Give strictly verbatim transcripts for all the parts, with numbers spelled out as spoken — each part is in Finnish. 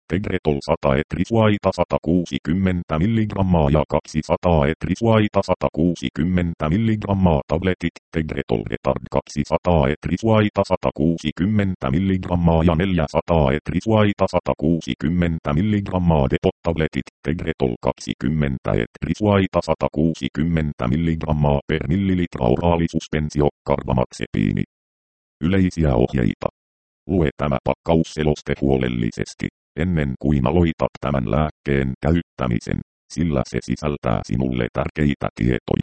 Tegretol sata etrisuaita sata kuusikymmentä milligrammaa ja kaksisataa etrisuaita sata kuusikymmentä milligrammaa tabletit. Tegretol retard kaksisataa etrisuaita sata kuusikymmentä milligrammaa ja neljäsataa etrisuaita sata kuusikymmentä milligrammaa depot tabletit. Tegretol kaksikymmentä etrisuaita sata kuusikymmentä milligrammaa per millilitra oraalisuspensio karbamaxepiini. Yleisiä ohjeita. Lue tämä pakkausseloste huolellisesti, ennen kuin aloitat tämän lääkkeen käyttämisen, sillä se sisältää sinulle tärkeitä tietoja.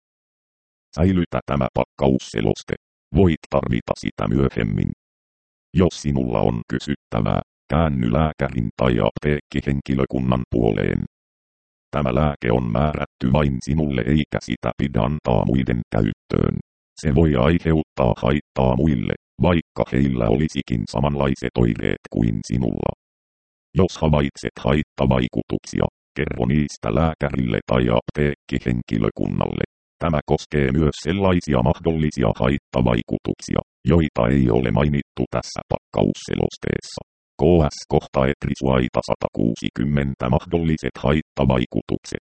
Säilytä tämä pakkausseloste. Voit tarvita sitä myöhemmin. Jos sinulla on kysyttävää, käänny lääkärin tai apteekkihenkilökunnan puoleen. Tämä lääke on määrätty vain sinulle eikä sitä pidä antaa muiden käyttöön. Se voi aiheuttaa haittaa muille, vaikka heillä olisikin samanlaiset oireet kuin sinulla. Jos havaitset haittavaikutuksia, kerro niistä lääkärille tai apteekkihenkilökunnalle. Tämä koskee myös sellaisia mahdollisia haittavaikutuksia, joita ei ole mainittu tässä pakkausselosteessa. K S kohta etrisuaita sata kuusikymmentä mahdolliset haittavaikutukset.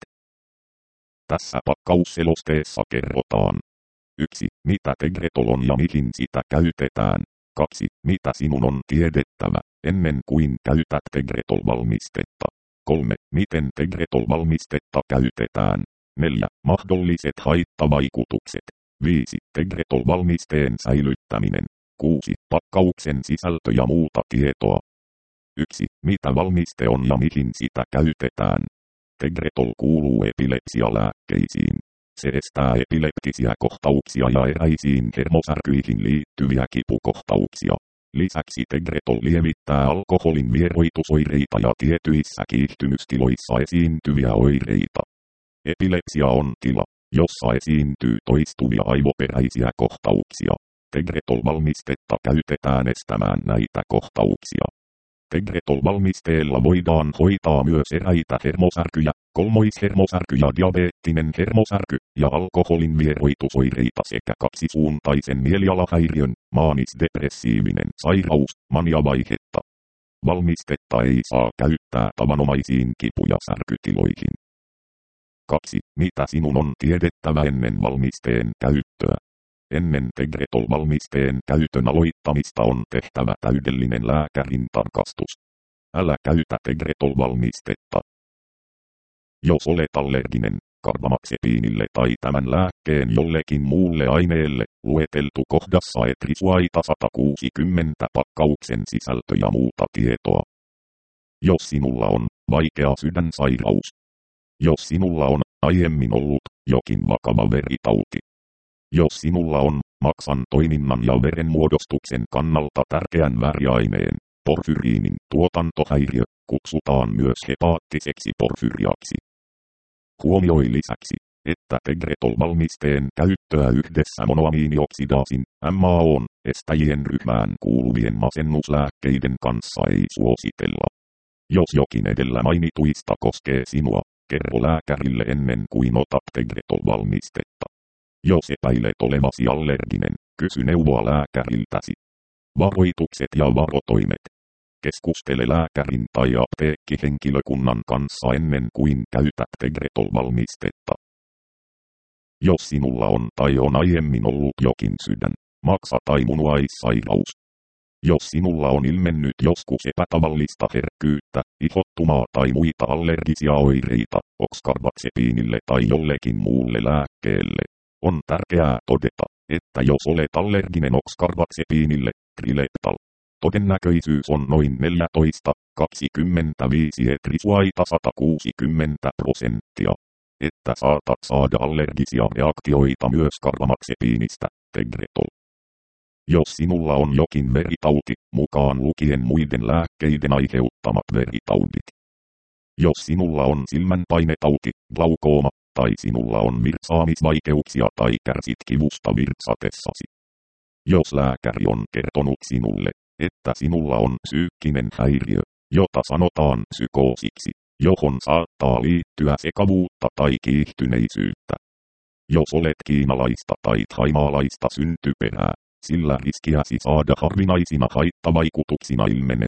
Tässä pakkausselosteessa kerrotaan. yksi. Mitä Tegretol on ja mihin sitä käytetään. kaksi. Mitä sinun on tiedettävä, ennen kuin käytät Tegretol-valmistetta. kolme. Miten Tegretol-valmistetta käytetään. neljä. Mahdolliset haittavaikutukset. viisi. Tegretol-valmisteen säilyttäminen. kuusi. Pakkauksen sisältö ja muuta tietoa. yksi. Mitä valmiste on ja mihin sitä käytetään. Tegretol kuuluu epilepsialääkkeisiin. Se estää epileptisiä kohtauksia ja eräisiin hermosärkyihin liittyviä kipukohtauksia. Lisäksi Tegretol lievittää alkoholin vieroitusoireita ja tietyissä kiihtymystiloissa esiintyviä oireita. Epilepsia on tila, jossa esiintyy toistuvia aivoperäisiä kohtauksia. Tegretol-valmistetta käytetään estämään näitä kohtauksia. Tegretol-valmisteella voidaan hoitaa myös eräitä hermosärkyjä, kolmoishermosärky ja diabeettinen hermosärky, ja alkoholin vieroitusoireita sekä kaksisuuntaisen mielialahäiriön, maanis-depressiivinen sairaus, maniavaihetta. Valmistetta ei saa käyttää tavanomaisiin kipu- ja särkytiloihin. kaksi. Mitä sinun on tiedettävä ennen valmisteen käyttöä? Ennen Tegretol-valmisteen käytön aloittamista on tehtävä täydellinen lääkärin tarkastus. Älä käytä Tegretol-valmistetta. Jos olet allerginen karbamaxepiinille tai tämän lääkkeen jollekin muulle aineelle, lueteltu kohdassa etrisuaita sata kuusikymmentä pakkauksen sisältö ja muuta tietoa. Jos sinulla on vaikea sydänsairaus. Jos sinulla on aiemmin ollut jokin vakava veritauti. Jos sinulla on maksan toiminnan ja verenmuodostuksen kannalta tärkeän väriaineen, porfyriinin tuotantohäiriö, kutsutaan myös hepaattiseksi porfyriaksi. Huomioi lisäksi, että Tegretol-valmisteen käyttöä yhdessä monoamiinioksidaasin, M A O:n, estäjien ryhmään kuuluvien masennuslääkkeiden kanssa ei suositella. Jos jokin edellä mainituista koskee sinua, kerro lääkärille ennen kuin otat Tegretol-valmistetta. Jos epäilet olevasi allerginen, kysy neuvoa lääkäriltäsi. Varoitukset ja varotoimet. Keskustele lääkärin tai apteekkihenkilökunnan kanssa ennen kuin käytät Tegretol-valmistetta. Jos sinulla on tai on aiemmin ollut jokin sydän, maksa tai munuaissairaus. Jos sinulla on ilmennyt joskus epätavallista herkkyyttä, ihottumaa tai muita allergisia oireita, oxcarbazepinille tai jollekin muulle lääkkeelle, on tärkeää todeta, että jos olet allerginen oxcarbazepinille, Trileptal, todennäköisyys on noin neljätoista kaksikymmentäviisi etrisuaita sata kuusikymmentä prosenttia, että saatat saada allergisia reaktioita myös karbamaxepiinistä, Tegretol. Jos sinulla on jokin veritauti, mukaan lukien muiden lääkkeiden aiheuttamat veritaudit. Jos sinulla on silmänpainetauti, glaukooma, tai sinulla on virtsaamisvaikeuksia tai kärsit kivusta virtsatessasi. Jos lääkäri on kertonut sinulle, että sinulla on psyykkinen häiriö, jota sanotaan psykoosiksi, johon saattaa liittyä sekavuutta tai kiihtyneisyyttä. Jos olet kiinalaista tai thaimaalaista syntyperää, sillä riskiäsi saada harvinaisina haittavaikutuksina ilmeneviä,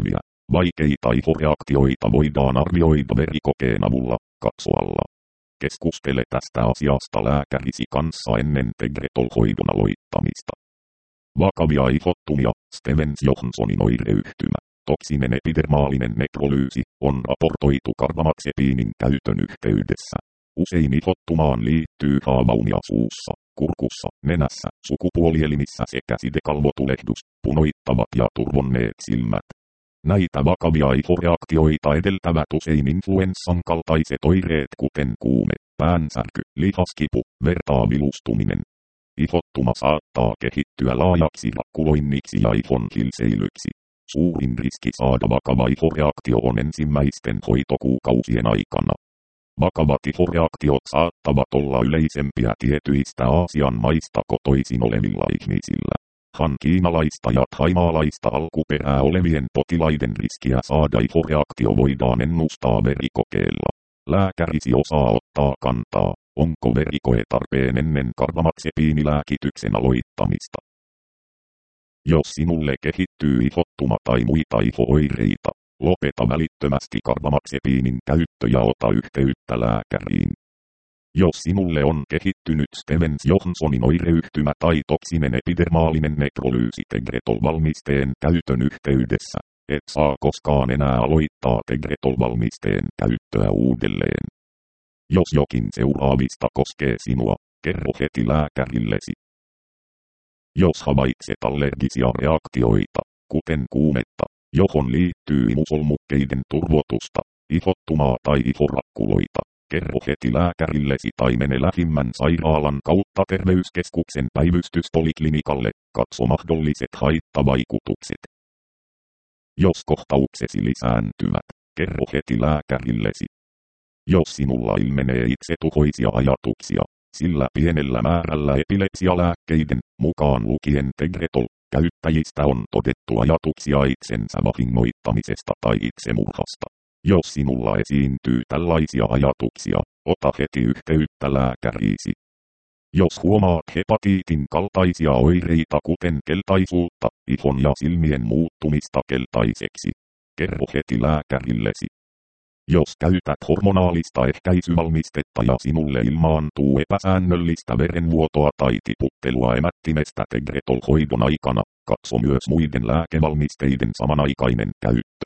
Vaikeita ihoreaktioita voidaan arvioida verikokeen avulla, katsoalla. Keskustele tästä asiasta lääkärisi kanssa ennen Tegretol-hoidon aloittamista. Vakavia ihottumia, Stevens-Johnsonin oireyhtymä, toksinen epidermaalinen nekrolyysi, on raportoitu karbamaxepiinin käytön yhteydessä. Usein ihottumaan liittyy haavaunia suussa, kurkussa, nenässä, sukupuolielimissä sekä sidekalvotulehdus, punoittavat ja turvonneet silmät. Näitä vakavia ihoreaktioita edeltävät usein influenssan kaltaiset oireet kuten kuume, päänsärky, lihaskipu, vertaavilustuminen. Ihottuma saattaa kehittyä laajaksi rakkuloinniksi ja ihon hilseilyksi. Suurin riski saada vakava ihoreaktio on ensimmäisten hoitokuukausien aikana. Vakavat ihoreaktiot saattavat olla yleisempiä tietyistä Aasian maista kotoisin olevilla ihmisillä. Han kiinalaista ja thaimaalaista alkuperää olevien potilaiden riskiä saada ihoreaktio voidaan ennustaa verikokeella. Lääkärisi osaa ottaa kantaa, onko verikoe tarpeen ennen karbamaxepiinilääkityksen aloittamista. Jos sinulle kehittyy ihottuma tai muita iho-oireita, lopeta välittömästi karbamaxepiinin käyttö ja ota yhteyttä lääkäriin. Jos sinulle on kehittynyt Stevens-Johnsonin oireyhtymä tai toksinen epidermaalinen nekrolyysi Tegretol-valmisteen käytön yhteydessä, et saa koskaan enää aloittaa Tegretol-valmisteen käyttöä uudelleen. Jos jokin seuraavista koskee sinua, kerro heti lääkärillesi. Jos havaitset allergisia reaktioita, kuten kuumetta, johon liittyy imusolmukkeiden turvotusta, ihottumaa tai ihorakkuloita, kerro heti lääkärillesi tai mene lähimmän sairaalan kautta terveyskeskuksen päivystyspoliklinikalle, katso mahdolliset haittavaikutukset. Jos kohtauksesi lisääntyvät, kerro heti lääkärillesi. Jos sinulla ilmenee itsetuhoisia ajatuksia, sillä pienellä määrällä epilepsialääkkeiden, mukaan lukien Tegretol, käyttäjistä on todettu ajatuksia itsensä vahingoittamisesta tai itsemurhasta. Jos sinulla esiintyy tällaisia ajatuksia, ota heti yhteyttä lääkäriisi. Jos huomaat hepatiitin kaltaisia oireita kuten keltaisuutta, ihon ja silmien muuttumista keltaiseksi, kerro heti lääkärillesi. Jos käytät hormonaalista ehkäisyvalmistetta ja sinulle ilmaantuu epäsäännöllistä verenvuotoa tai tiputtelua emättimestä Tegretol-hoidon aikana, katso myös muiden lääkevalmisteiden samanaikainen käyttö.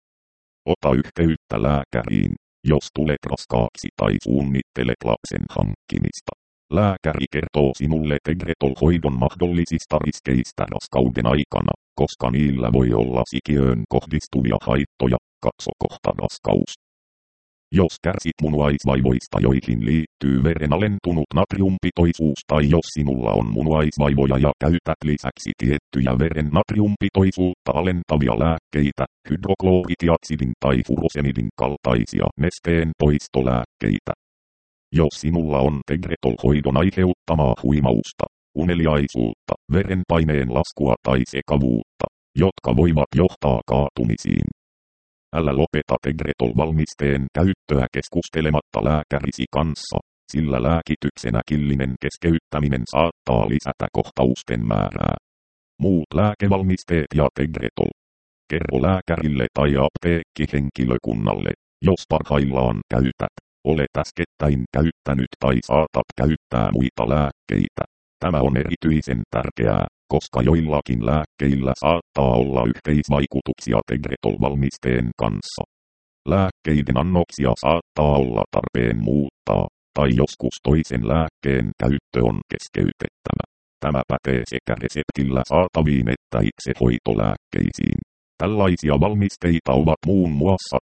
Ota yhteyttä lääkäriin, jos tulet raskaaksi tai suunnittelet lapsen hankkimista. Lääkäri kertoo sinulle Tegretol-hoidon mahdollisista riskeistä raskauden aikana, koska niillä voi olla sikiöön kohdistuvia haittoja, katso kohta raskaus. Jos kärsit munuaisvaivoista, joihin liittyy veren alentunut natriumpitoisuus tai jos sinulla on munuaisvaivoja ja käytät lisäksi tiettyjä veren natriumpitoisuutta alentavia lääkkeitä, hydrokloritiatsidin tai furosemidin kaltaisia nesteen poistolääkkeitä. Jos sinulla on Tegretol-hoidon aiheuttamaa huimausta, uneliaisuutta, verenpaineen laskua tai sekavuutta, jotka voivat johtaa kaatumisiin. Älä lopeta Tegretol-valmisteen käyttöä keskustelematta lääkärisi kanssa, sillä lääkityksen äkillinen keskeyttäminen saattaa lisätä kohtausten määrää. Muut lääkevalmisteet ja Tegretol. Kerro lääkärille tai apteekkihenkilökunnalle, jos parhaillaan käytät, olet äskettäin käyttänyt tai saatat käyttää muita lääkkeitä. Tämä on erityisen tärkeää, koska joillakin lääkkeillä saattaa olla yhteisvaikutuksia Tegretol-valmisteen kanssa. Lääkkeiden annoksia saattaa olla tarpeen muuttaa, tai joskus toisen lääkkeen käyttö on keskeytettävä. Tämä pätee sekä reseptillä saataviin että itsehoitolääkkeisiin. Tällaisia valmisteita ovat muun muassa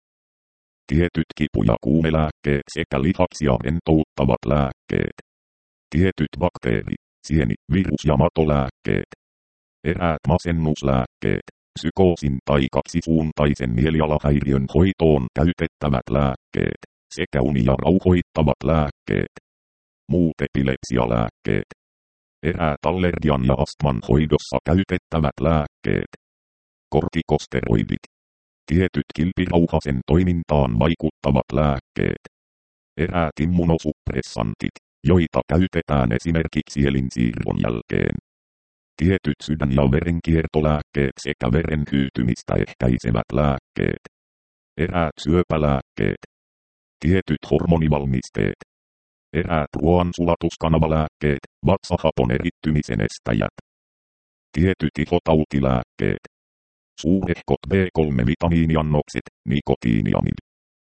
tietyt kipu- ja kuumelääkkeet sekä lihaksia rentouttavat lääkkeet, tietyt bakteeri, sieni-, virus- ja matolääkkeet, eräät masennuslääkkeet, psykoosin tai kaksisuuntaisen mielialahäiriön hoitoon käytettävät lääkkeet, sekä uni- ja rauhoittavat lääkkeet, muut epilepsialääkkeet, eräät allergian ja astman hoidossa käytettävät lääkkeet, kortikosteroidit, tietyt kilpirauhasen toimintaan vaikuttavat lääkkeet, eräät immunosuppressantit, joita käytetään esimerkiksi elinsiirron jälkeen. Tietyt sydän- ja verenkiertolääkkeet sekä veren hyytymistä ehkäisevät lääkkeet. Eräät syöpälääkkeet. Tietyt hormonivalmisteet. Eräät ruoansulatuskanavaläkkeet, vatsahapon erittymisen estäjät. Tietyt ihotautilääkkeet. Suurehkot B kolme vitamiiniannokset, nikotiiniamid.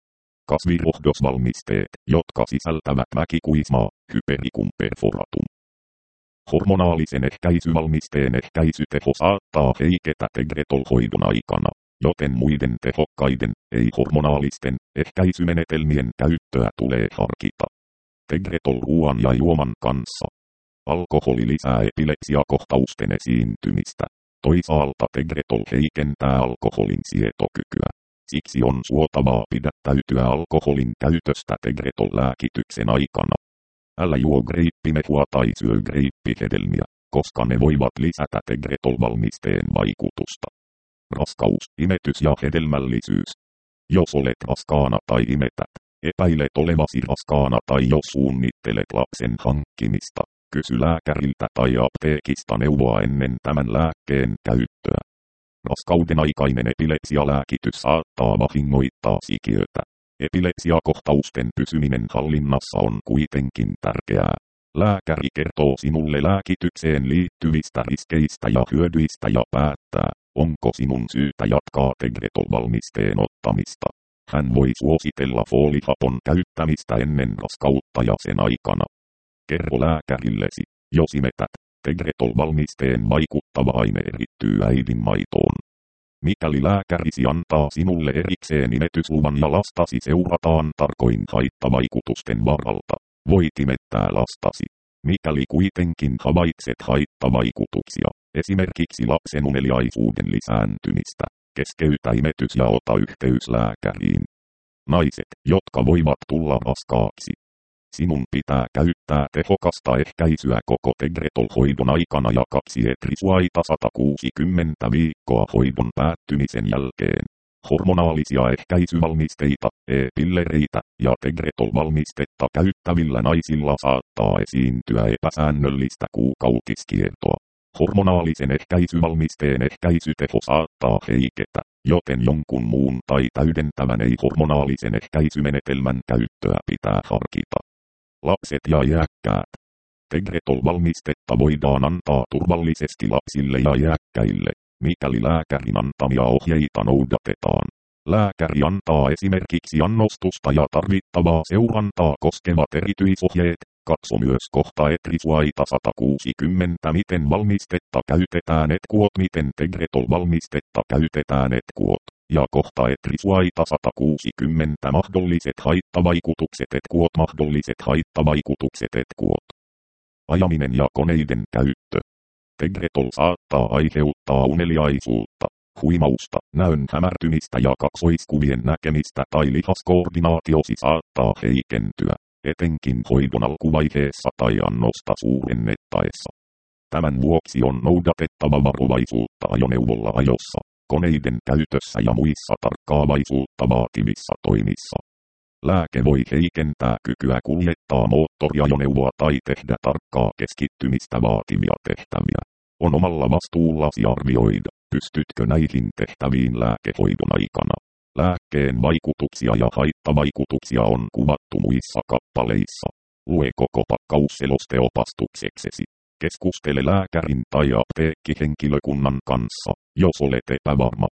Kasvirohdosvalmisteet, jotka sisältävät mäkikuismaa, hypericum perforatum. Hormonaalisen ehkäisyvalmisteen ehkäisyteho saattaa heiketä Tegretol-hoidon aikana, joten muiden tehokkaiden, ei-hormonaalisten, ehkäisymenetelmien käyttöä tulee harkita. Tegretol-ruoan ja juoman kanssa. Alkoholi lisää epilepsiakohtausten esiintymistä. Toisaalta Tegretol heikentää alkoholin sietokykyä. Siksi on suotavaa pidättäytyä alkoholin käytöstä Tegretol-lääkityksen aikana. Älä juo greippimehua tai syö greippihedelmiä, koska ne voivat lisätä Tegretol-valmisteen vaikutusta. Raskaus, imetys ja hedelmällisyys. Jos olet raskaana tai imetät, epäilet olevasi raskaana tai jos suunnittelet lapsen hankkimista, kysy lääkäriltä tai apteekista neuvoa ennen tämän lääkkeen käyttöä. Raskauden aikainen epilepsialääkitys saattaa vahingoittaa sikiötä. Epilepsiakohtausten pysyminen hallinnassa on kuitenkin tärkeää. Lääkäri kertoo sinulle lääkitykseen liittyvistä riskeistä ja hyödyistä ja päättää, onko sinun syytä jatkaa Tegretol-valmisteen ottamista. Hän voi suositella foolihapon käyttämistä ennen raskautta ja sen aikana. Kerro lääkärillesi, jos imetät, Tegretol-valmisteen vaikuttava aine erittyy äidin maitoon. Mikäli lääkärisi antaa sinulle erikseen imetysluvan ja lastasi seurataan tarkoin haittavaikutusten varalta, voit imettää lastasi. Mikäli kuitenkin havaitset haittavaikutuksia, esimerkiksi lapsen uneliaisuuden lisääntymistä, keskeytä imetys ja ota yhteys lääkäriin. Naiset, jotka voivat tulla raskaaksi. Sinun pitää käyttää tehokasta ehkäisyä koko Tegretol-hoidon aikana ja kaksi etrisuaita sata kuusikymmentä viikkoa hoidon päättymisen jälkeen. Hormonaalisia ehkäisyvalmisteita, e-pillereitä ja Tegretol-valmistetta käyttävillä naisilla saattaa esiintyä epäsäännöllistä kuukautiskiertoa. Hormonaalisen ehkäisyvalmisteen ehkäisyteho saattaa heiketä, joten jonkun muun tai täydentävän ei-hormonaalisen ehkäisymenetelmän käyttöä pitää harkita. Lapset ja iäkkäät. Tegretol-valmistetta voidaan antaa turvallisesti lapsille ja iäkkäille, mikäli lääkärin antamia ohjeita noudatetaan. Lääkäri antaa esimerkiksi annostusta ja tarvittavaa seurantaa koskevat erityisohjeet. Katso myös kohta etrisuaita sata kuusikymmentä miten valmistetta käytetään etkuot miten Tegretol-valmistetta käytetään etkuot. Ja kohta etrisuaita sata kuusikymmentä mahdolliset haittavaikutukset etkuot mahdolliset haittavaikutukset etkuot. Ajaminen ja koneiden käyttö. Tegretol saattaa aiheuttaa uneliaisuutta, huimausta, näön hämärtymistä ja kaksoiskuvien näkemistä tai lihaskoordinaatiosi saattaa heikentyä, etenkin hoidon alkuvaiheessa tai annosta suurennettaessa. Tämän vuoksi on noudatettava varovaisuutta ajoneuvolla ajossa, koneiden käytössä ja muissa tarkkaavaisuutta vaativissa toimissa. Lääke voi heikentää kykyä kuljettaa moottoriajoneuvoa tai tehdä tarkkaa keskittymistä vaativia tehtäviä. On omalla vastuullasi arvioida, pystytkö näihin tehtäviin lääkehoidon aikana. Lääkkeen vaikutuksia ja haittavaikutuksia on kuvattu muissa kappaleissa. Lue koko pakkausseloste opastukseksesi. Keskustele lääkärin tai apteekkihenkilökunnan kanssa, jos olet epävarma.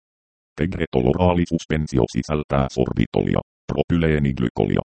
Tegretol-oraalisuspensio sisältää sorbitolia, propyleeniglykolia,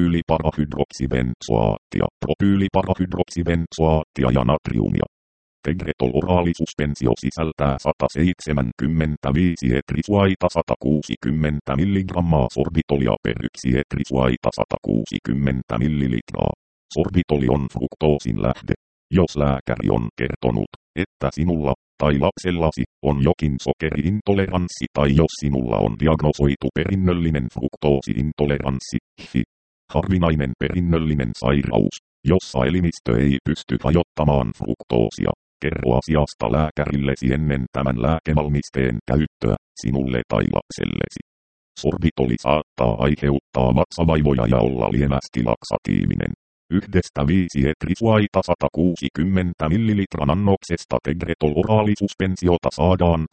metyyliparahydroksibenzoaattia, propyyliparahydroksibenzoaattia ja natriumia. Tegretol-oraalisuspensio sisältää sata seitsemänkymmentäviisi etrisuaita sata kuusikymmentä milligrammaa sorbitolia per yksi etrisuaita sata kuusikymmentä millilitraa. Sorbitoli on fruktoosin lähde. Jos lääkäri on kertonut, että sinulla tai lapsellasi on jokin sokeriintoleranssi tai jos sinulla on diagnosoitu perinnöllinen fruktoosiintoleranssi, hi, harvinainen perinnöllinen sairaus, jossa elimistö ei pysty hajottamaan fruktoosia, kerro asiasta lääkärillesi ennen tämän lääkevalmisteen käyttöä, sinulle tai lapsellesi. Sorbitoli saattaa aiheuttaa vatsavaivoja ja olla lievästi laksatiivinen. Yhdestä viisi etrisvaita sata kuusikymmentä millilitran annoksesta Tegretol oraalisuspensiota saadaan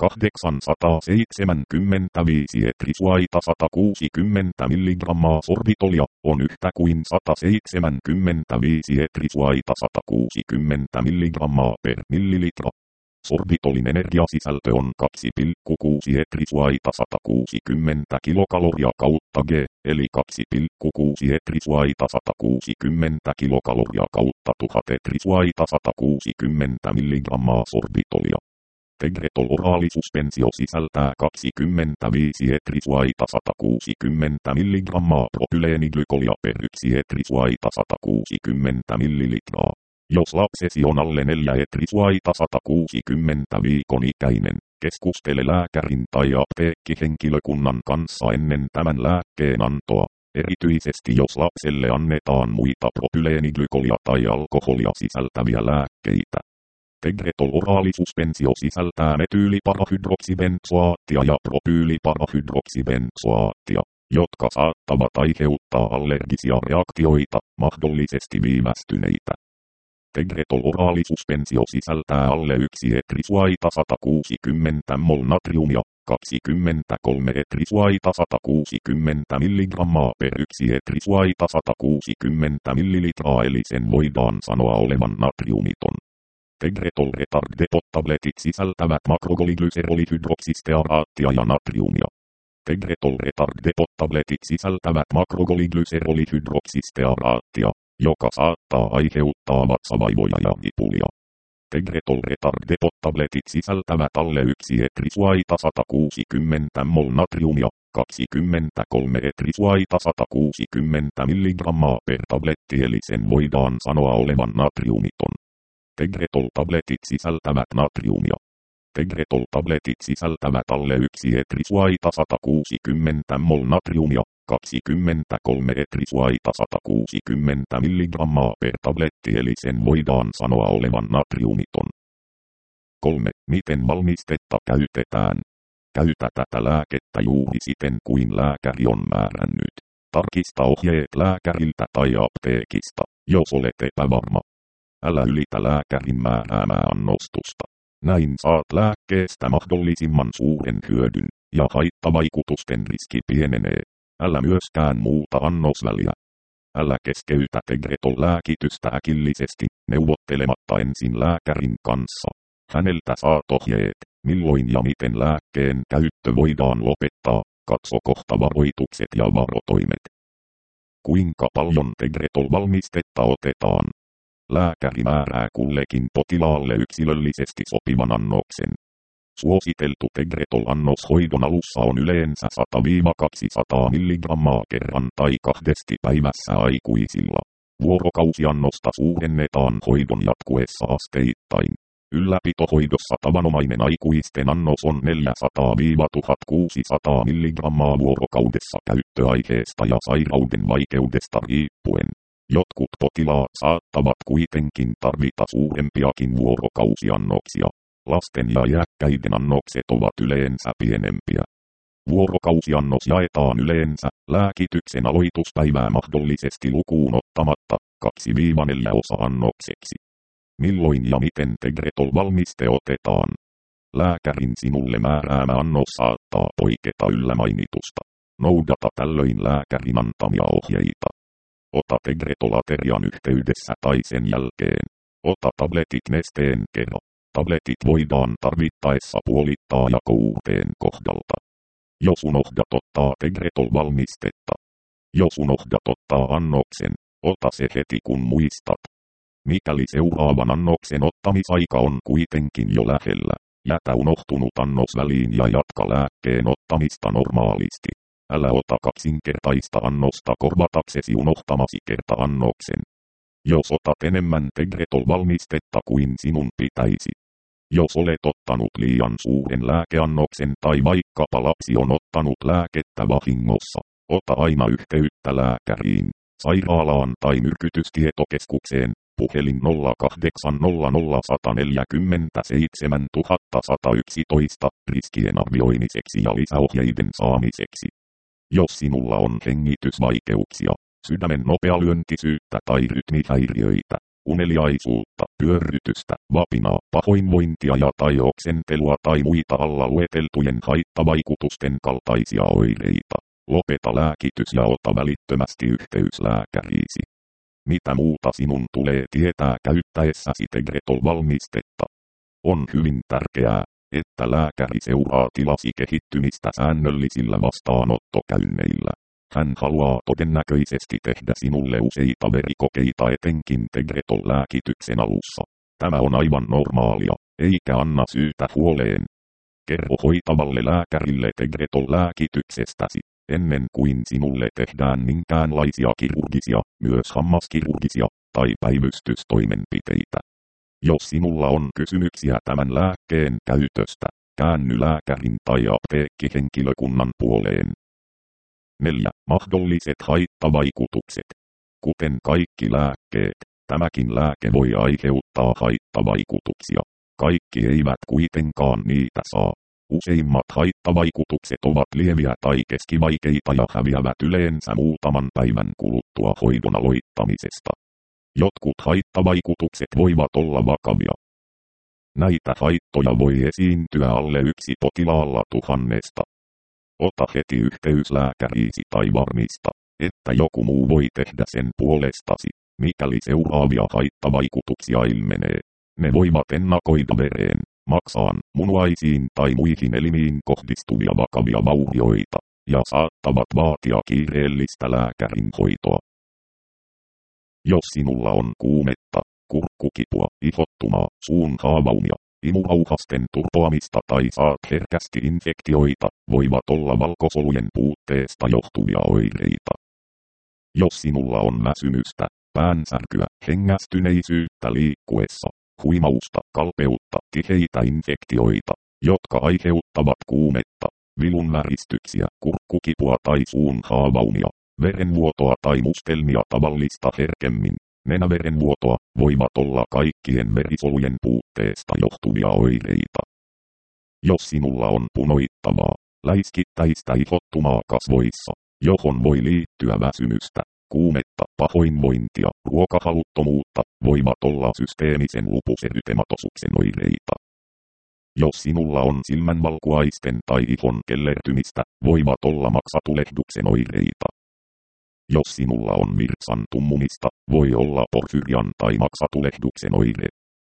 kahdeksansataaseitsemänkymmentäviisi etrisvaita sata kuusikymmentä milligrammaa sorbitolia, on yhtä kuin sata seitsemänkymmentäviisi etrisvaita sata kuusikymmentä milligrammaa per millilitra. Sorbitolin energiasisältö on kaksi pilkku kuusi etrisvaita sata kuusikymmentä kilokaloria kautta G, eli kaksi pilkku kuusi etrisvaita sata kuusikymmentä kilokaloria kautta tuhat etrisvaita sata kuusikymmentä milligrammaa sorbitolia. Tegretol oraalisuspensio sisältää kaksikymmentäviisi etrisvaita sata kuusikymmentä milligrammaa propyleeniglykolia per yksi etrisvaita sata kuusikymmentä millilitraa. Jos lapsesi on alle neljä etrisvaita sata kuusikymmentä viikon ikäinen, keskustele lääkärin tai apteekkihenkilökunnan kanssa ennen tämän lääkkeen antoa, erityisesti jos lapselle annetaan muita propyleeniglykolia tai alkoholia sisältäviä lääkkeitä. Tegretol oraalisuspensio sisältää metyyliparahydroksibenzoaattia ja propyyliparahydroksibenzoaattia, jotka saattavat aiheuttaa allergisia reaktioita, mahdollisesti viivästyneitä. Tegretol oraalisuspensio sisältää alle yksi etrisvaita sata kuusikymmentä mol natriumia, kaksikymmentäkolme etrisvaita sata kuusikymmentä milligrammaa per yksi etrisvaita sata kuusikymmentä millilitraa, eli sen voidaan sanoa olevan natriumiton. Tegretol retard depot-tabletit sisältävät makrogolyglyserolihydroksistearaattia ja natriumia. Tegretol retard depot-tabletit sisältävät makrogolyglyserolihydroksistearaattia, joka saattaa aiheuttaa vatsavaivoja ja nipulia. Tegretol retard depot-tabletit sisältävät alle yksi etrisvaita sata kuusikymmentä mol natriumia, kaksikymmentäkolme etrisvaita sata kuusikymmentä milligrammaa per tabletti, eli sen voidaan sanoa olevan natriumiton. Tegretol-tabletit sisältävät natriumia. Tegretol-tabletit sisältävät alle yksi etrisvaita sata kuusikymmentä mol natriumia, kaksikymmentäkolme etrisvaita sata kuusikymmentä milligrammaa per tabletti, eli sen voidaan sanoa olevan natriumiton. kolme. Miten valmistetta käytetään? Käytä tätä lääkettä juuri siten kuin lääkäri on määrännyt. Tarkista ohjeet lääkäriltä tai apteekista, jos olet epävarma. Älä ylitä lääkärin määräämää annostusta. Näin saat lääkkeestä mahdollisimman suuren hyödyn, ja haittavaikutusten riski pienenee. Älä myöskään muuta annosväliä. Älä keskeytä Tegretol-lääkitystä äkillisesti, neuvottelematta ensin lääkärin kanssa. Häneltä saat ohjeet, milloin ja miten lääkkeen käyttö voidaan lopettaa. Katso kohta varoitukset ja varotoimet. Kuinka paljon Tegretol-valmistetta otetaan? Lääkäri määrää kullekin potilaalle yksilöllisesti sopivan annoksen. Suositeltu Tegretol-annos hoidon alussa on yleensä sata kaksisataa milligrammaa kerran tai kahdesti päivässä aikuisilla. Vuorokausiannosta suurennetaan hoidon jatkuessa asteittain. Ylläpitohoidossa tavanomainen aikuisten annos on neljäsataa tuhatkuusisataa milligrammaa vuorokaudessa käyttöaiheesta ja sairauden vaikeudesta riippuen. Jotkut potilaat saattavat kuitenkin tarvita suurempiakin vuorokausiannoksia. Lasten ja iäkkäiden annokset ovat yleensä pienempiä. Vuorokausiannos jaetaan yleensä lääkityksen aloituspäivää mahdollisesti lukuun ottamatta kaksi neljä osa-annokseksi. Milloin ja miten Tegretol-valmiste otetaan? Lääkärin sinulle määräämä annos saattaa poiketa yllä mainitusta. Noudata tällöin lääkärin antamia ohjeita. Ota Tegretol-aterian yhteydessä tai sen jälkeen. Ota tabletit nesteen kerran. Tabletit voidaan tarvittaessa puolittaa jakouuteen kohdalta. Jos unohdat ottaa Tegretol-valmistetta. Jos unohdat ottaa annoksen, ota se heti kun muistat. Mikäli seuraavan annoksen ottamisaika on kuitenkin jo lähellä, jätä unohtunut annos väliin ja jatka lääkkeen ottamista normaalisti. Älä ota kaksinkertaista annosta korvataksesi unohtamasi kerta-annoksen. Jos otat enemmän Tegretol-valmistetta kuin sinun pitäisi. Jos olet ottanut liian suuren lääkeannoksen tai vaikkapa lapsi on ottanut lääkettä vahingossa, ota aina yhteyttä lääkäriin, sairaalaan tai myrkytystietokeskukseen, puhelin nolla kahdeksan nolla nolla yksi neljä seitsemän yksi yksi yksi riskien arvioimiseksi ja lisäohjeiden saamiseksi. Jos sinulla on hengitysvaikeuksia, sydämen nopealyöntisyyttä tai rytmihäiriöitä, uneliaisuutta, pyörrytystä, vapinaa, pahoinvointia ja tai oksentelua tai muita alla lueteltujen haittavaikutusten kaltaisia oireita. Lopeta lääkitys ja ota välittömästi yhteys lääkäriisi. Mitä muuta sinun tulee tietää käyttäessäsi Tegretol-valmistetta? On hyvin tärkeää, että lääkäri seuraa tilasi kehittymistä säännöllisillä vastaanottokäynneillä. Hän haluaa todennäköisesti tehdä sinulle useita verikokeita etenkin Tegretol-lääkityksen alussa. Tämä on aivan normaalia, eikä anna syytä huoleen. Kerro hoitavalle lääkärille Tegretol-lääkityksestäsi, ennen kuin sinulle tehdään minkäänlaisia kirurgisia, myös hammaskirurgisia, tai päivystystoimenpiteitä. Jos sinulla on kysymyksiä tämän lääkkeen käytöstä, käänny lääkärin tai apteekkihenkilökunnan puoleen. neljä. Mahdolliset haittavaikutukset. Kuten kaikki lääkkeet, tämäkin lääke voi aiheuttaa haittavaikutuksia. Kaikki eivät kuitenkaan niitä saa. Useimmat haittavaikutukset ovat lieviä tai keskivaikeita ja häviävät yleensä muutaman päivän kuluttua hoidon aloittamisesta. Jotkut haittavaikutukset voivat olla vakavia. Näitä haittoja voi esiintyä alle yksi potilaalla tuhannesta. Ota heti yhteys lääkäriisi tai varmista, että joku muu voi tehdä sen puolestasi, mikäli seuraavia haittavaikutuksia ilmenee. Ne voivat ennakoida vereen, maksaan, munuaisiin tai muihin elimiin kohdistuvia vakavia vaurioita, ja saattavat vaatia kiireellistä lääkärin hoitoa. Jos sinulla on kuumetta, kurkkukipua, ihottumaa, suun haavaumia, imurauhasten turpoamista tai saat herkästi infektioita, voivat olla valkosolujen puutteesta johtuvia oireita. Jos sinulla on väsymystä, päänsärkyä, hengästyneisyyttä liikkuessa, huimausta, kalpeutta, tiheitä infektioita, jotka aiheuttavat kuumetta, vilunväristyksiä, kurkkukipua tai suun haavaumia, verenvuotoa tai mustelmia tavallista herkemmin, nenäverenvuotoa, voivat olla kaikkien verisolujen puutteesta johtuvia oireita. Jos sinulla on punoittavaa, läiskittäistä ihottumaa kasvoissa, johon voi liittyä väsymystä, kuumetta, pahoinvointia, ruokahaluttomuutta, voivat olla systeemisen lupuserytematoksuksen oireita. Jos sinulla on silmänvalkuaisten tai ihon kellertymistä, voivat olla maksatulehduksen oireita. Jos sinulla on virtsan tummumista, voi olla porfyrian tai maksatulehduksen oire.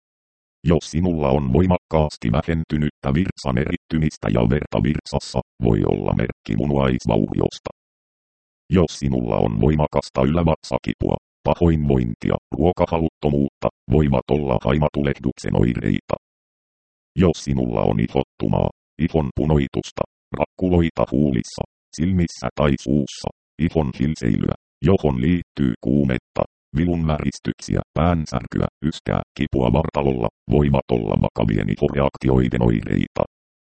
Jos sinulla on voimakkaasti vähentynyttä virtsan erittymistä ja verta virtsassa, voi olla merkki munuaisvauriosta. Jos sinulla on voimakasta ylävatsakipua, pahoinvointia, ruokahaluttomuutta, voivat olla haimatulehduksen oireita. Jos sinulla on ihottumaa, ihon punoitusta, rakkuloita huulissa, silmissä tai suussa, ihon hilseilyä, johon liittyy kuumetta, vilunväristyksiä, päänsärkyä, yskää, kipua vartalolla, voivat olla vakavien ihoreaktioiden oireita.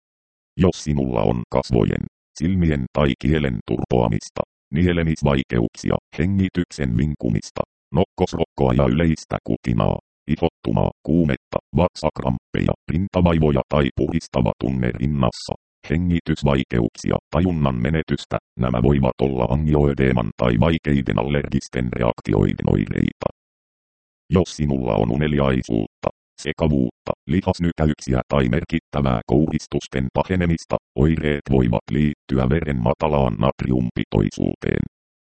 Jos sinulla on kasvojen, silmien tai kielen turpoamista, nielemisvaikeuksia, hengityksen vinkumista, nokkosrokkoa ja yleistä kutinaa, ihottumaa, kuumetta, vatsakramppeja, rintavaivoja tai puhistava tunne rinnassa, hengitysvaikeuksia, tajunnan menetystä, nämä voivat olla angioödeeman tai vaikeiden allergisten reaktioiden oireita. Jos sinulla on uneliaisuutta, sekavuutta, lihasnykäyksiä tai merkittävää kouristusten pahenemista, oireet voivat liittyä veren matalaan natriumpitoisuuteen.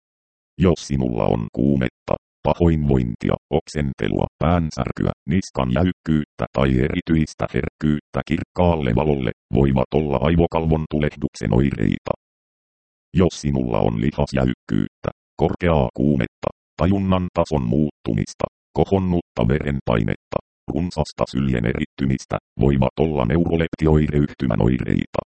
Jos sinulla on kuumetta, pahoinvointia, oksentelua, päänsärkyä, niskan jäykkyyttä tai erityistä herkkyyttä kirkkaalle valolle, voivat olla aivokalvon tulehduksen oireita. Jos sinulla on lihasjäykkyyttä, korkeaa kuumetta, tajunnan tason muuttumista, kohonnutta verenpainetta, runsasta syljen erittymistä, voivat olla neuroleptioireyhtymän oireita.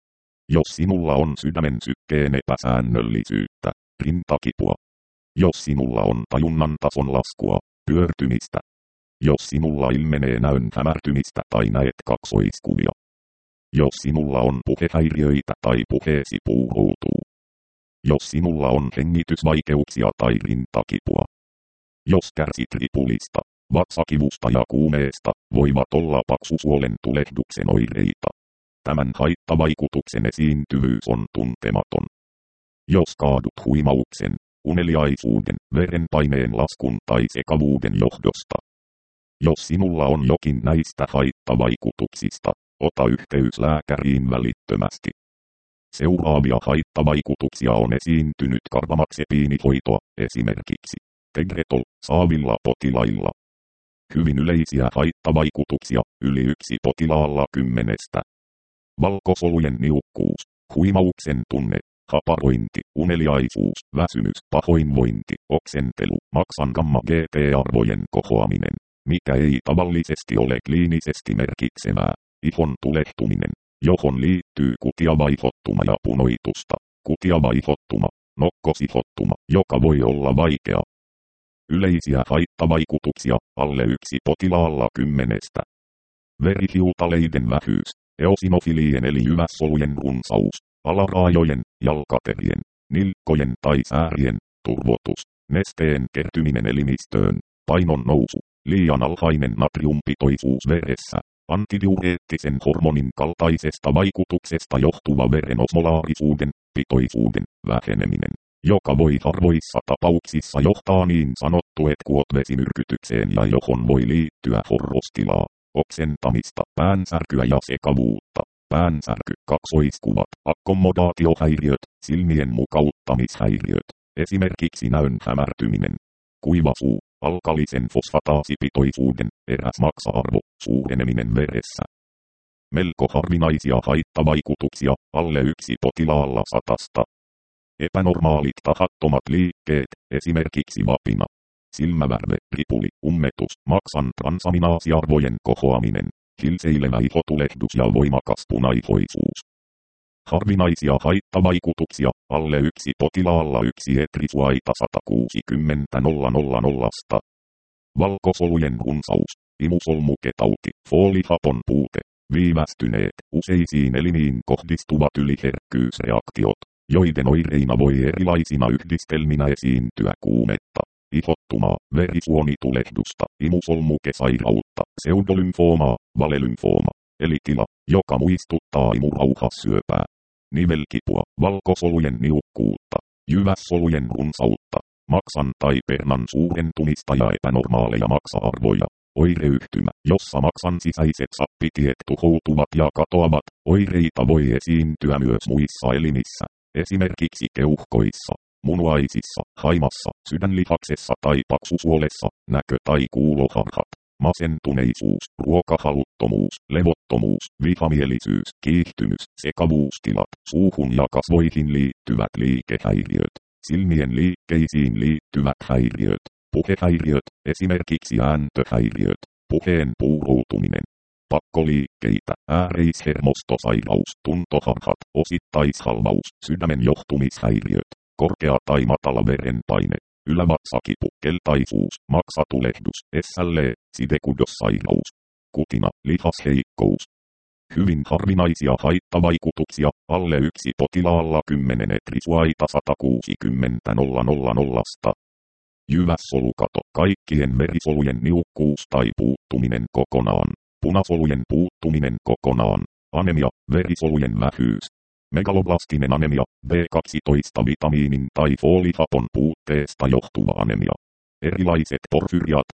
Jos sinulla on sydämen sykkeen epäsäännöllisyyttä, rintakipua. Jos sinulla on tajunnan tason laskua, pyörtymistä. Jos sinulla ilmenee näön hämärtymistä tai näet kaksoiskuvia. Jos sinulla on puhehäiriöitä tai puheesi puuhoutuu. Jos sinulla on hengitysvaikeuksia tai rintakipua. Jos kärsit ripulista, vatsakivusta ja kuumeesta, voivat olla paksusuolen tulehduksen oireita. Tämän haittavaikutuksen esiintyvyys on tuntematon. Jos kaadut huimauksen, uneliaisuuden, verenpaineen laskun tai sekavuuden johdosta. Jos sinulla on jokin näistä haittavaikutuksista, ota yhteys lääkäriin välittömästi. Seuraavia haittavaikutuksia on esiintynyt karbamaksepinihoitoa, esimerkiksi Tegretol saavilla potilailla. Hyvin yleisiä haittavaikutuksia, yli yksi potilaalla kymmenestä. Valkosolujen niukkuus, huimauksen tunne, haparointi, uneliaisuus, väsymys, pahoinvointi, oksentelu, maksan gamma-G T-arvojen kohoaminen, mikä ei tavallisesti ole kliinisesti merkitsevää, ihon tulehtuminen, johon liittyy kutiavaihottuma ja punoitusta, kutiavaihottuma, nokkosihottuma, joka voi olla vaikea. Yleisiä haittavaikutuksia, alle yksi potilaalla kymmenestä. Verihiutaleiden vähyys, eosinofilien eli jyvässolujen runsaus, alaraajojen, jalkaterien, nilkkojen tai säärien, turvotus, nesteen kertyminen elimistöön, painon nousu, liian alhainen natriumpitoisuus veressä, antidiureettisen hormonin kaltaisesta vaikutuksesta johtuva veren osmolaarisuuden, pitoisuuden, väheneminen, joka voi harvoissa tapauksissa johtaa niin sanottu etkuotvesimyrkytykseen ja johon voi liittyä horrostilaa, oksentamista, päänsärkyä ja sekavuutta, päänsärky, kaksoiskuvat, akkomodaatiohäiriöt, silmien mukauttamishäiriöt, esimerkiksi näön hämärtyminen, kuiva suu, alkalisen fosfataasipitoisuuden, eräs maksa-arvo, suureneminen veressä. Melko harvinaisia haittavaikutuksia, alle yksi potilaalla satasta. Epänormaalit tahattomat liikkeet, esimerkiksi vapina, silmävärve, ripuli, ummetus, maksan transaminaasiarvojen kohoaminen, hilseilevä ihotulehdus ja voimakas punaihoisuus. Harvinaisia haittavaikutuksia, alle yksi potilaalla yksi etrisuaita sata kuusikymmentä tuhatta. Valkosolujen runsaus, imusolmuketauti, foolihapon puute, viivästyneet, useisiin elimiin kohdistuvat yliherkkyysreaktiot, joiden oireina voi erilaisina yhdistelminä esiintyä kuumetta, ihottumaa, verisuonitulehdusta, imusolmukesairautta, pseudolymfoomaa, valelymfooma, eli tila, joka muistuttaa imurauhassyöpää, nivelkipua, valkosolujen niukkuutta, jyvässolujen runsautta, maksan tai pernan suurentumista ja epänormaaleja maksa-arvoja. Oireyhtymä, jossa maksan sisäiset sappitiet tuhoutuvat ja katoavat, oireita voi esiintyä myös muissa elimissä, esimerkiksi keuhkoissa, munuaisissa, haimassa, sydänlihaksessa tai paksusuolessa, näkö- tai kuuloharhat, masentuneisuus, ruokahaluttomuus, levottomuus, vihamielisyys, kiihtymys, sekavuustilat, suuhun ja kasvoihin liittyvät liikehäiriöt, silmien liikkeisiin liittyvät häiriöt, puhehäiriöt, esimerkiksi ääntöhäiriöt, puheen puuroutuminen, pakkoliikkeitä, ääreishermostosairaus, tuntoharhat, osittaishalvaus, sydämen johtumishäiriöt, korkea tai matala verenpaine, ylävatsakipu, keltaisuus, maksatulehdus, S L E, sidekudossairaus, kutina, lihasheikkous. Hyvin harvinaisia haittavaikutuksia, alle yksi potilaalla kymmenen etrisuaita sata kuusikymmentä tuhatta. Jyvässolukato, kaikkien verisolujen niukkuus tai puuttuminen kokonaan, punasolujen puuttuminen kokonaan, anemia, verisolujen vähyys, megaloblastinen anemia, B kaksitoista-vitamiinin tai foolihapon puutteesta johtuva anemia, erilaiset porfyriat,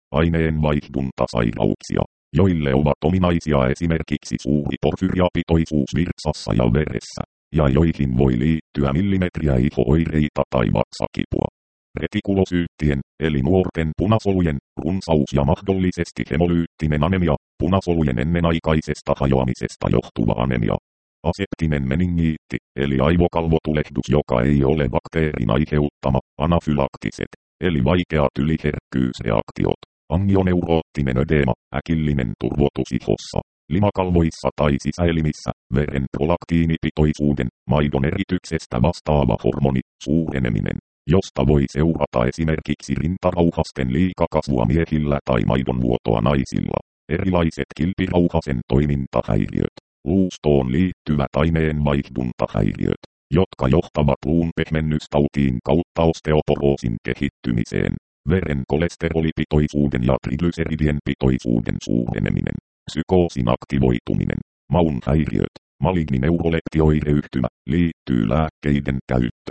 aineenvaihduntasairauksia, joille ovat ominaisia esimerkiksi suuri porfyriapitoisuus virtsassa ja veressä, ja joihin voi liittyä millimetriä iho-oireita tai vatsakipua. Retikulosyyttien, eli nuorten punasolujen, runsaus ja mahdollisesti hemolyyttinen anemia, punasolujen ennenaikaisesta hajoamisesta johtuva anemia. Aseptinen meningiitti, eli aivokalvotulehdus, joka ei ole bakteerin aiheuttama, anafylaktiset, eli vaikeat yliherkkyysreaktiot, angioneuroottinen ödeema, äkillinen turvotus ihossa, limakalvoissa tai sisäelimissä, veren prolaktiinipitoisuuden, maidon erityksestä vastaava hormoni, suureneminen, josta voi seurata esimerkiksi rintarauhasten liikakasvua miehillä tai maidonvuotoa naisilla, erilaiset kilpirauhasen toimintahäiriöt, luustoon liittyvät aineenvaihduntahäiriöt, jotka johtavat luun pehmennystautiin kautta osteoporoosin kehittymiseen, veren kolesterolipitoisuuden ja triglyseridien pitoisuuden suureneminen, psykoosin aktivoituminen, maun häiriöt, maligni neuroleptioireyhtymä, liittyy lääkkeiden käyttöön.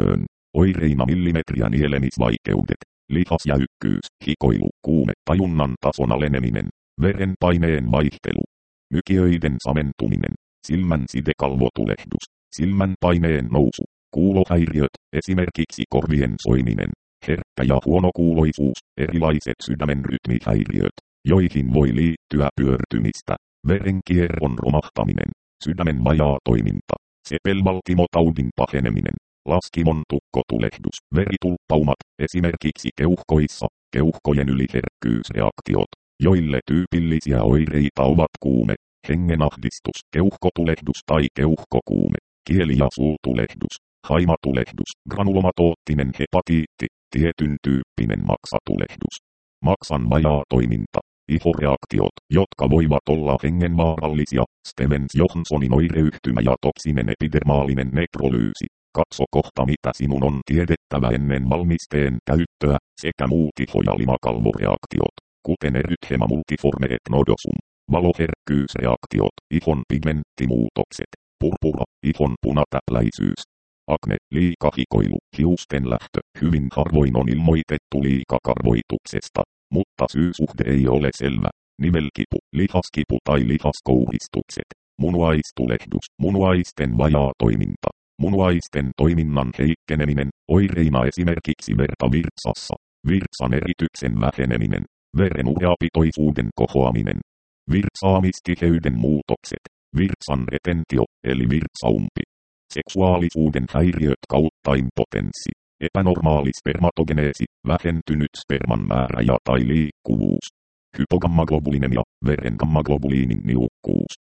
Oireina millimetriä nielemisvaikeudet, lihasjäykkyys, hikoilu, kuume, tajunnan tason aleneminen, verenpaineen vaihtelu, mykiöiden samentuminen, silmän sidekalvotulehdus, silmän paineen nousu, kuulohäiriöt, esimerkiksi korvien soiminen, herkkä ja huonokuuloisuus, erilaiset sydämen rytmihäiriöt, joihin voi liittyä pyörtymistä, verenkierron romahtaminen, sydämen vajaa toiminta, sepelvaltimotaudin paheneminen, laskimon tukkotulehdus, veritulppaumat, esimerkiksi keuhkoissa, keuhkojen yliherkkyysreaktiot, joille tyypillisiä oireita ovat kuume, hengenahdistus, keuhkotulehdus tai keuhkokuume, kieli- ja suutulehdus, haimatulehdus, granulomatoottinen hepatiitti, tietyn tyyppinen maksatulehdus, maksan vajaa toiminta, ihoreaktiot, jotka voivat olla hengenvaarallisia, Stevens-Johnsonin oireyhtymä ja toksinen epidermaalinen nekrolyysi. Katso kohta mitä sinun on tiedettävä ennen valmisteen käyttöä, sekä muut iho- ja limakalvoreaktiot, kuten erythema multiforme et nodosum, valoherkkyysreaktiot, ihon pigmenttimuutokset, purpura, ihon punatäpläisyys, akne, liikahikoilu, hiusten lähtö, hyvin harvoin on ilmoitettu liikakarvoituksesta, mutta syysuhde ei ole selvä, nivelkipu, lihaskipu tai lihaskouhistukset, munuaistulehdus, munuaisten vajaa toiminta. Munuaisten toiminnan heikkeneminen, oireina esimerkiksi verta virtsassa, virtsan erityksen väheneminen, veren ureapitoisuuden kohoaminen, virtsaamistiheyden muutokset, virtsan retentio eli virtsaumpi, seksuaalisuuden häiriöt kautta impotenssi, epänormaali spermatogeneesi, vähentynyt sperman määrä ja tai liikkuvuus, hypogammaglobulinemia, veren gammaglobuliinin niukkuus.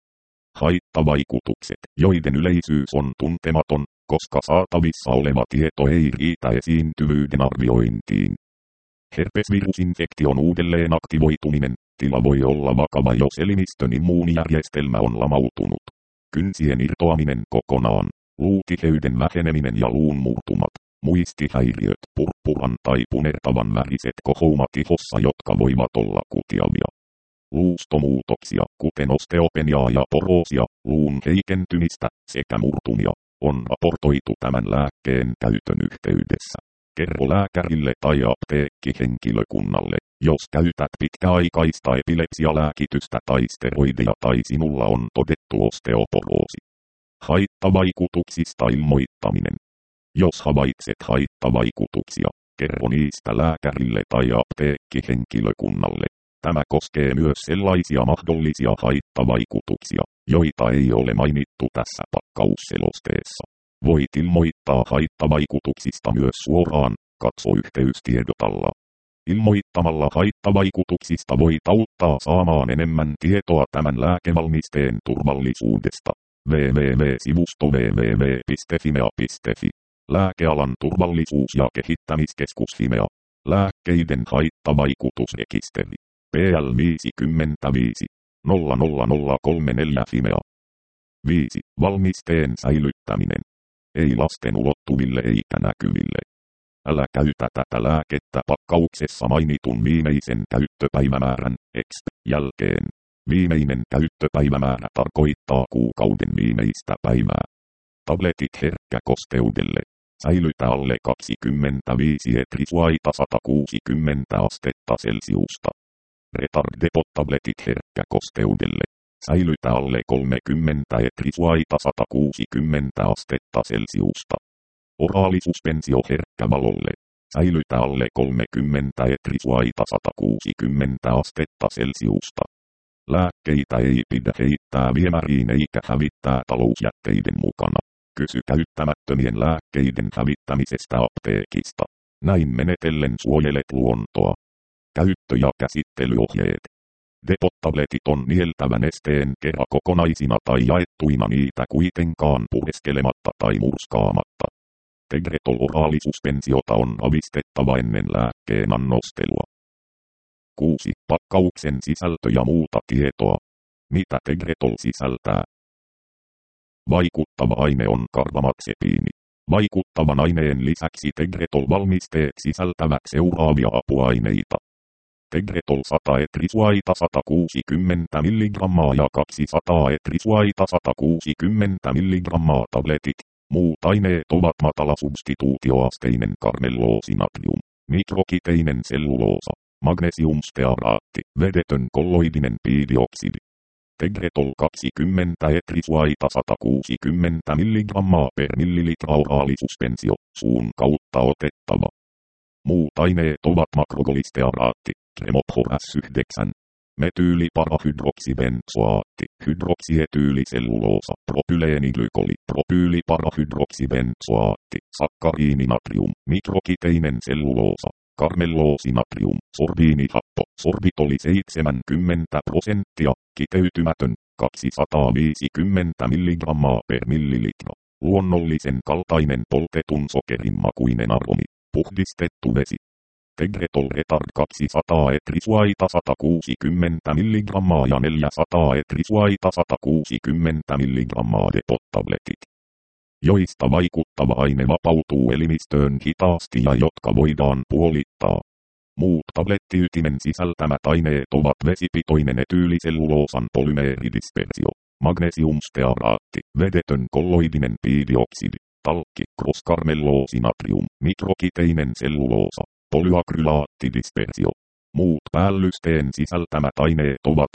Haittavaikutukset, joiden yleisyys on tuntematon, koska saatavissa oleva tieto ei riitä esiintyvyyden arviointiin. Herpesvirusinfektion uudelleen aktivoituminen, tila voi olla vakava jos elimistön immuunijärjestelmä on lamautunut. Kynsien irtoaminen kokonaan, luutiheyden väheneminen ja luun murtumat, muistihäiriöt, purppuran tai punertavan väriset kohoumat ihossa, jotka voivat olla kutiavia. Luustomuutoksia, kuten osteopeniaa ja poroosia, luun heikentymistä sekä murtumia, on raportoitu tämän lääkkeen käytön yhteydessä. Kerro lääkärille tai apteekkihenkilökunnalle, jos käytät pitkäaikaista epilepsialääkitystä tai steroideja tai sinulla on todettu osteoporoosi. Haittavaikutuksista ilmoittaminen. Jos havaitset haittavaikutuksia, kerro niistä lääkärille tai apteekkihenkilökunnalle. Tämä koskee myös sellaisia mahdollisia haittavaikutuksia, joita ei ole mainittu tässä pakkausselosteessa. Voit ilmoittaa haittavaikutuksista myös suoraan, katso yhteystiedot alla. Ilmoittamalla haittavaikutuksista voit auttaa saamaan enemmän tietoa tämän lääkevalmisteen turvallisuudesta. www.sivusto www piste fimea piste fi. Lääkealan turvallisuus- ja kehittämiskeskus Fimea. Lääkkeiden haittavaikutusrekisteri. P L viisikymmentäviisi nolla nolla nolla kolme neljä Fimea. viisi. Valmisteen säilyttäminen. Ei lasten ulottuville eikä näkyville. Älä käytä tätä lääkettä pakkauksessa mainitun viimeisen käyttöpäivämäärän exp. Jälkeen. Viimeinen käyttöpäivämäärä tarkoittaa kuukauden viimeistä päivää. Tabletit herkkä kosteudelle. Säilytä alle kaksikymmentäviisi etrisuaita sata kuusikymmentä astetta Celsiusta. Retardepot-tabletit herkkä kosteudelle. Säilytä alle kolmekymmentä etrisuaita sata kuusikymmentä astetta Celsiusta. Oraalisuspensio herkkä valolle. Säilytä alle kolmekymmentä etrisuaita sata kuusikymmentä astetta Celsiusta. Lääkkeitä ei pidä heittää viemäriin eikä hävittää talousjätteiden mukana. Kysy käyttämättömien lääkkeiden hävittämisestä apteekista. Näin menetellen suojelet luontoa. Käyttö- ja käsittelyohjeet. Depot-tabletit on nieltävä nesteen kera kokonaisina tai jaettuina, niitä kuitenkaan pureskelematta tai murskaamatta. Tegretol oraalisuspensiota on avistettava ennen lääkkeen annostelua. kuusi. Pakkauksen sisältö ja muuta tietoa. Mitä Tegretol sisältää? Vaikuttava aine on karbamazepiini. Vaikuttavan aineen lisäksi Tegretol-valmisteet sisältävät seuraavia apuaineita. Tegretol sata etrisuaita sata kuusikymmentä milligrammaa ja kaksisataa etrisuaita sata kuusikymmentä milligrammaa tabletit, Muut aineet ovat matalasubstituutioasteinen karmelloosi-natrium, nitrokiteinen selluloosa, magnesiumstearaatti, vedetön kolloidinen piidioksidi. Tegretol kaksikymmentä etrisvaita sata kuusikymmentä milligrammaa per millilitra oraalisuspensio, suun kautta otettava. Muut aineet ovat makrogolistearaatti, tremophoras yhdeksän, metyyliparahydroksibenzoaatti, hydroksietyyliselluloosa, propyleenglykoli, propyyliparahydroksibenzoaatti, sakkariininatrium, nitrokiteinen selluloosa, karmelloosi-natrium, sorbiinihappo, sorbitoli seitsemänkymmentä prosenttia, kiteytymätön, kaksisataaviisikymmentä milligrammaa per millilitra, luonnollisen kaltainen poltetun sokerin makuinen aromi, puhdistettu vesi. Tegretol retard kaksisataa etrisvaita sata kuusikymmentä milligrammaa ja neljäsataa etrisvaita sata kuusikymmentä milligrammaa depot-tabletit, joista vaikuttava aine vapautuu elimistöön hitaasti ja jotka voidaan puolittaa. Muut tablettiytimen sisältämät aineet ovat vesipitoinen etyyliselluloosan polymeeridispersio, magnesiumstearaatti, vedetön kolloidinen piidioksidi, talkki, crosskarmelloosi-natrium, nitrokiteinen selluloosa, polyakrylaattidispersio. Muut päällysteen sisältämät aineet ovat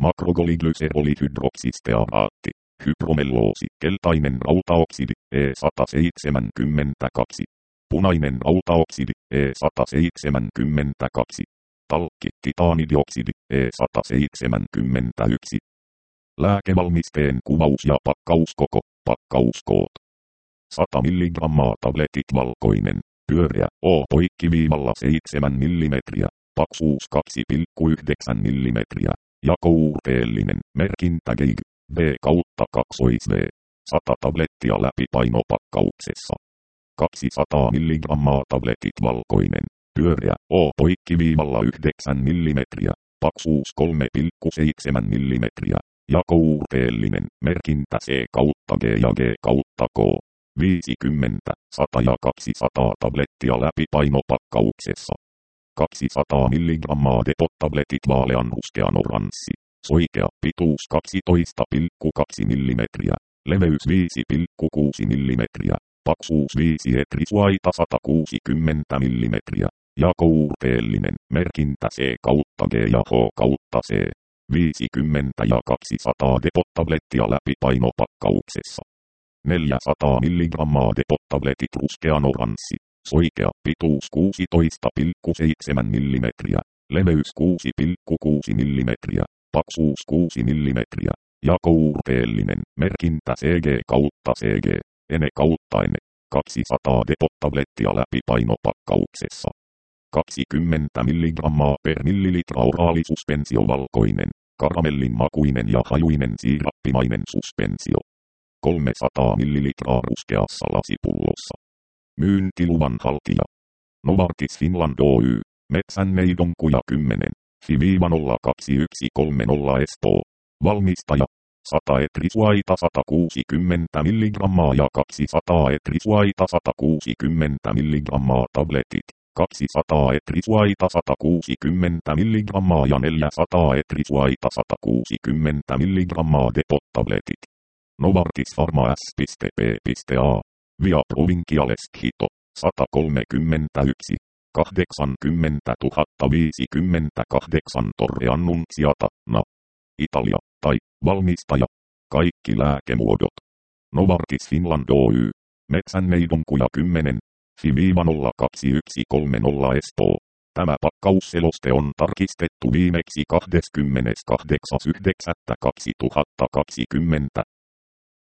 makrogoliglyserolihydroksistearaatti, hypromelloosi, keltainen rautaoksidi, E sata seitsemänkymmentäkaksi, punainen rautaoksidi, E sata seitsemänkymmentäkaksi, talkki, titaanidioksidi, E sata seitsemänkymmentäyksi. Lääkevalmisteen kuvaus ja pakkauskoko, pakkauskoot. sata milligrammaa tabletit valkoinen, pyöreä, O poikkiviivalla seitsemän millimetriä, paksuus kaksi pilkku yhdeksän millimetriä, jakouurteellinen, merkintä G I G, B kautta kaksois V, sata tablettia läpipainopakkauksessa. kaksisataa milligrammaa tabletit valkoinen, pyöreä, O poikkiviivalla yhdeksän millimetriä, paksuus kolme pilkku seitsemän millimetriä, jakouurteellinen, merkintä C kautta G ja G kautta K. viisikymmentä, sata ja kaksisataa tablettia läpipainopakkauksessa. kaksisataa milligrammaa depot-tabletit vaaleanruskean oranssi, soikea, pituus kaksitoista pilkku kaksi millimetriä, leveys viisi pilkku kuusi millimetriä, paksuus viisi etrisvaita sata kuusikymmentä millimetriä, jakouurteellinen, merkintä C kautta G ja H kautta C. viisikymmentä ja kaksisataa depot-tablettia läpipainopakkauksessa. neljäsataa milligrammaa depot-tabletit ruskean oranssi, soikea, pituus kuusitoista pilkku seitsemän millimetriä, leveys kuusi pilkku kuusi millimetriä, paksuus kuusi millimetriä, jakouurteellinen, merkintä C G kautta C G, ene kautta ene, kaksisataa depot-tablettia läpipainopakkauksessa. kaksikymmentä milligrammaa per millilitra oraalisuspensio valkoinen, karamellin makuinen ja hajuinen siirappimainen suspensio. kolmesataa millilitraa ruskeassa lasipullossa. Myyntiluvan haltija. Novartis Finland Oy, Metsänneidonkuja kymmenen, F I nolla kaksi yksi kolme nolla Espoo. Valmistaja. sata etrisvaita sata kuusikymmentä milligrammaa ja kaksisataa etrisvaita sata kuusikymmentä milligrammaa tabletit. kaksisataa etrisvaita sata kuusikymmentä milligrammaa ja neljäsataa etrisvaita sata kuusikymmentä milligrammaa depot-tabletit. Novartis Pharma S.P.A. Via Provinciales Hito, sata kolmekymmentäyksi, kahdeksankymmentätuhatta viisikymmentäkahdeksan Torre Annunziata, N A. Italia, tai, valmistaja. Kaikki lääkemuodot. Novartis Finland Oy, Metsänneidonkuja kymmenen, F I nolla kaksi yksi kolme nolla Espoo. Tämä pakkausseloste on tarkistettu viimeksi kahdeskymmeneskahdeksas yhdeksättä kaksituhattakaksikymmentä.